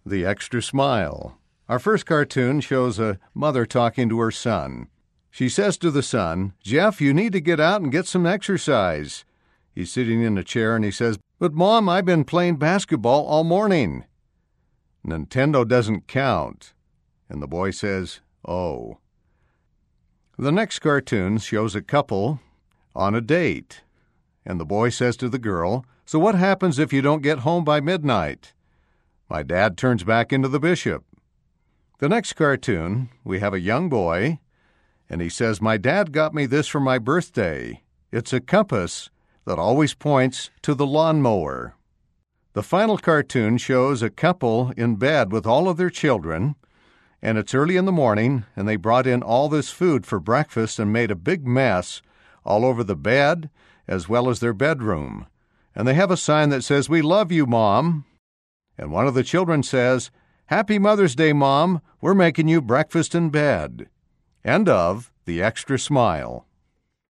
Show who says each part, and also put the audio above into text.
Speaker 1: The Extra Smile. Our first cartoon shows a mother talking to her son. She says to the son, "Jeff, you need to get out and get some exercise." He's sitting in a chair and he says, "But Mom, I've been playing basketball all morning." "Nintendo doesn't count." And the boy says, "Oh." The next cartoon shows a couple on a date. And the boy says to the girl, "So what happens if you don't get home by midnight?" "My dad turns back into the bishop." The next cartoon, we have a young boy, and he says, "My dad got me this for my birthday. It's a compass that always points to the lawnmower." The final cartoon shows a couple in bed with all of their children, and it's early in the morning, and they brought in all this food for breakfast and made a big mess all over the bed as well as their bedroom. And they have a sign that says, "We love you, Mom." And one of the children says, "Happy Mother's Day, Mom. We're making you breakfast in bed." End of The Extra Smile.